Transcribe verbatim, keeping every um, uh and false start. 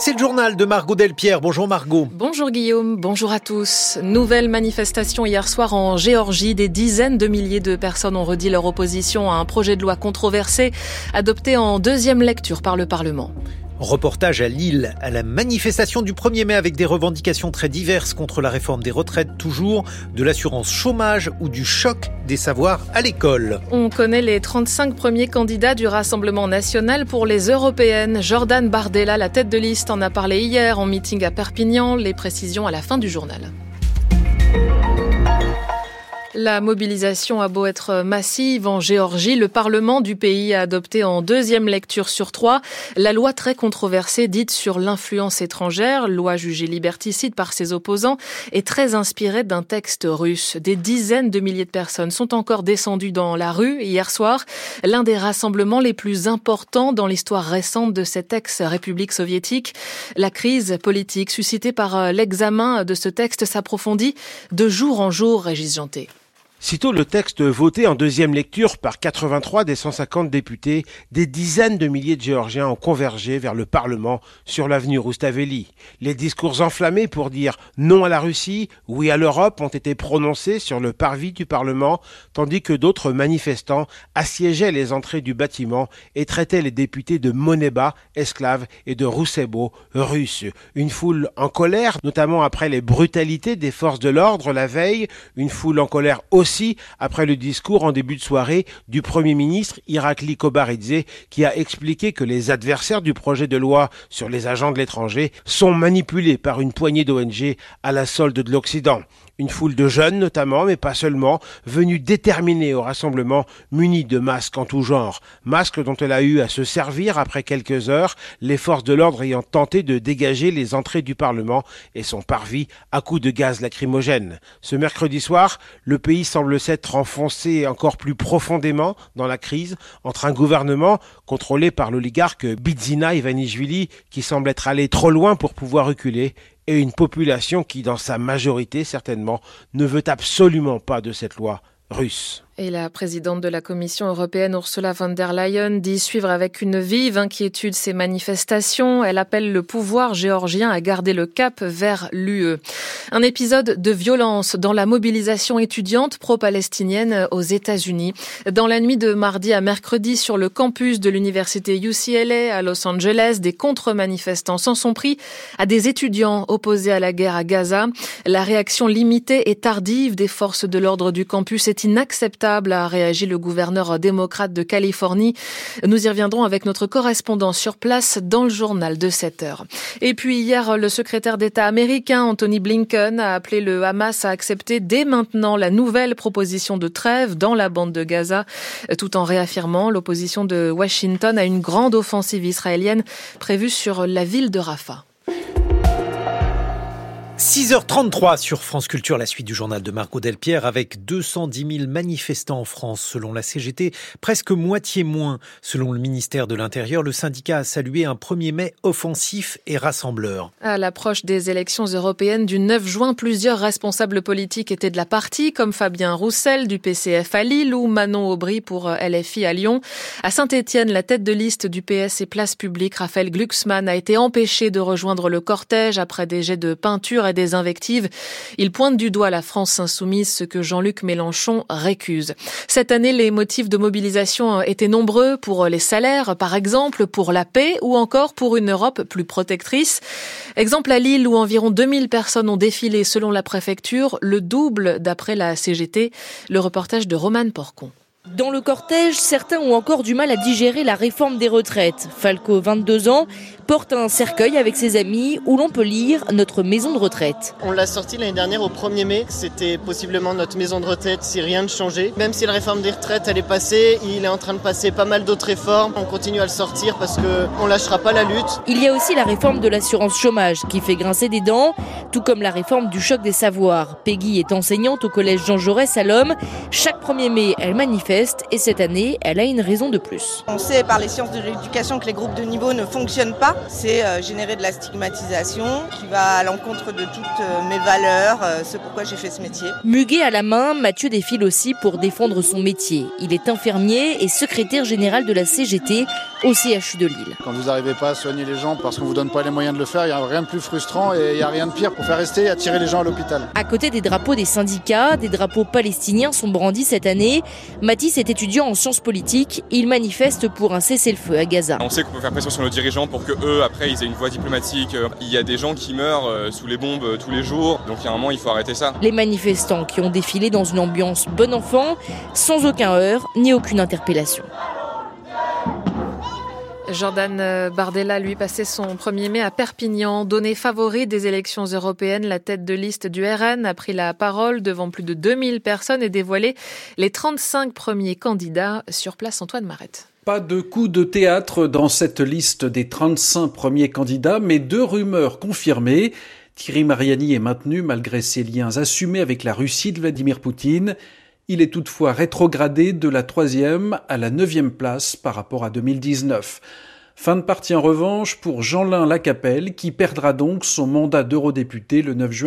C'est le journal de Margot Delpierre. Bonjour Margot. Bonjour Guillaume, bonjour à tous. Nouvelle manifestation hier soir en Géorgie. Des dizaines de milliers de personnes ont redit leur opposition à un projet de loi controversé adopté en deuxième lecture par le Parlement. Reportage à Lille, à la manifestation du premier mai avec des revendications très diverses contre la réforme des retraites toujours, de l'assurance chômage ou du choc des savoirs à l'école. On connaît les trente-cinq premiers candidats du Rassemblement national pour les européennes. Jordan Bardella, la tête de liste, en a parlé hier en meeting à Perpignan. Les précisions à la fin du journal. La mobilisation a beau être massive en Géorgie, le Parlement du pays a adopté en deuxième lecture sur trois la loi très controversée dite sur l'influence étrangère, loi jugée liberticide par ses opposants et très inspirée d'un texte russe. Des dizaines de milliers de personnes sont encore descendues dans la rue hier soir, l'un des rassemblements les plus importants dans l'histoire récente de cette ex-république soviétique. La crise politique suscitée par l'examen de ce texte s'approfondit de jour en jour, Régis Janté. Sitôt le texte voté en deuxième lecture par quatre-vingt-trois des cent cinquante députés, des dizaines de milliers de Géorgiens ont convergé vers le Parlement sur l'avenue Roustaveli. Les discours enflammés pour dire non à la Russie, oui à l'Europe ont été prononcés sur le parvis du Parlement, tandis que d'autres manifestants assiégeaient les entrées du bâtiment et traitaient les députés de moneba, esclaves, et de roussebo, russes. Une foule en colère, notamment après les brutalités des forces de l'ordre la veille, une foule en colère aussi Aussi, après le discours en début de soirée du Premier ministre Irakli Kobaridze, qui a expliqué que les adversaires du projet de loi sur les agents de l'étranger sont manipulés par une poignée d'O N G à la solde de l'Occident. Une foule de jeunes notamment, mais pas seulement, venus déterminés au rassemblement, munis de masques en tout genre. Masques dont elle a eu à se servir après quelques heures, les forces de l'ordre ayant tenté de dégager les entrées du Parlement et son parvis à coups de gaz lacrymogène. Ce mercredi soir, le pays semble s'être enfoncé encore plus profondément dans la crise entre un gouvernement contrôlé par l'oligarque Bidzina Ivanishvili qui semble être allé trop loin pour pouvoir reculer et une population qui, dans sa majorité certainement, ne veut absolument pas de cette loi russe. Et la présidente de la Commission européenne, Ursula von der Leyen, dit suivre avec une vive inquiétude ces manifestations. Elle appelle le pouvoir géorgien à garder le cap vers l'U E. Un épisode de violence dans la mobilisation étudiante pro-palestinienne aux États-Unis. Dans la nuit de mardi à mercredi, sur le campus de l'université U C L A à Los Angeles, des contre-manifestants s'en sont pris à des étudiants opposés à la guerre à Gaza. La réaction limitée et tardive des forces de l'ordre du campus est inacceptable, a réagi le gouverneur démocrate de Californie. Nous y reviendrons avec notre correspondant sur place dans le journal de sept heures. Et puis hier, le secrétaire d'État américain Anthony Blinken a appelé le Hamas à accepter dès maintenant la nouvelle proposition de trêve dans la bande de Gaza, tout en réaffirmant l'opposition de Washington à une grande offensive israélienne prévue sur la ville de Rafah. six heures trente-trois sur France Culture, la suite du journal de Margot Delpierre avec deux cent dix mille manifestants en France selon la C G T, presque moitié moins selon le ministère de l'Intérieur. Le syndicat a salué un premier mai offensif et rassembleur. À l'approche des élections européennes du neuf juin, plusieurs responsables politiques étaient de la partie, comme Fabien Roussel du P C F à Lille ou Manon Aubry pour L F I à Lyon. À Saint-Étienne, la tête de liste du P S et Place Publique, Raphaël Glucksmann, a été empêché de rejoindre le cortège après des jets de peinture et des invectives. Il pointe du doigt la France insoumise, ce que Jean-Luc Mélenchon récuse. Cette année, les motifs de mobilisation étaient nombreux pour les salaires, par exemple, pour la paix ou encore pour une Europe plus protectrice. Exemple à Lille où environ deux mille personnes ont défilé selon la préfecture, le double d'après la C G T. Le reportage de Romane Porcon. Dans le cortège, certains ont encore du mal à digérer la réforme des retraites. Falco, vingt-deux ans, porte un cercueil avec ses amis où l'on peut lire « Notre maison de retraite ». On l'a sorti l'année dernière au premier mai. C'était possiblement notre maison de retraite si rien ne changeait. Même si la réforme des retraites elle est passée, il est en train de passer pas mal d'autres réformes. On continue à le sortir parce qu'on ne lâchera pas la lutte. Il y a aussi la réforme de l'assurance chômage qui fait grincer des dents, tout comme la réforme du choc des savoirs. Peggy est enseignante au collège Jean Jaurès à Lomme. Chaque premier mai, elle manifeste manifeste et cette année, elle a une raison de plus. On sait par les sciences de l'éducation que les groupes de niveau ne fonctionnent pas. C'est euh, générer de la stigmatisation qui va à l'encontre de toutes euh, mes valeurs, euh, c'est pourquoi j'ai fait ce métier. Muguet à la main, Mathieu défile aussi pour défendre son métier. Il est infirmier et secrétaire général de la C G T au C H U de Lille. Quand vous n'arrivez pas à soigner les gens parce qu'on ne vous donne pas les moyens de le faire, il n'y a rien de plus frustrant et il n'y a rien de pire pour faire rester et attirer les gens à l'hôpital. À côté des drapeaux des syndicats, des drapeaux palestiniens sont brandis cette année. Mathis est étudiant en sciences politiques. Il manifeste pour un cessez-le-feu à Gaza. On sait qu'on peut faire pression sur nos dirigeants pour que eux, après, ils aient une voix diplomatique. Il y a des gens qui meurent sous les bombes tous les jours, donc il y a un moment, il faut arrêter ça. Les manifestants qui ont défilé dans une ambiance bon enfant, sans aucun heurt ni aucune interpellation. Jordan Bardella, lui, passait son premier mai à Perpignan. Donné favori des élections européennes, la tête de liste du R N a pris la parole devant plus de deux mille personnes et dévoilé les trente-cinq premiers candidats. Sur place, Antoine Marette. Pas de coup de théâtre dans cette liste des trente-cinq premiers candidats, mais deux rumeurs confirmées. Thierry Mariani est maintenu malgré ses liens assumés avec la Russie de Vladimir Poutine. Il est toutefois rétrogradé de la troisième à la neuvième place par rapport à deux mille dix-neuf. Fin de partie en revanche pour Jeanlin Lacapelle qui perdra donc son mandat d'eurodéputé le neuf juin.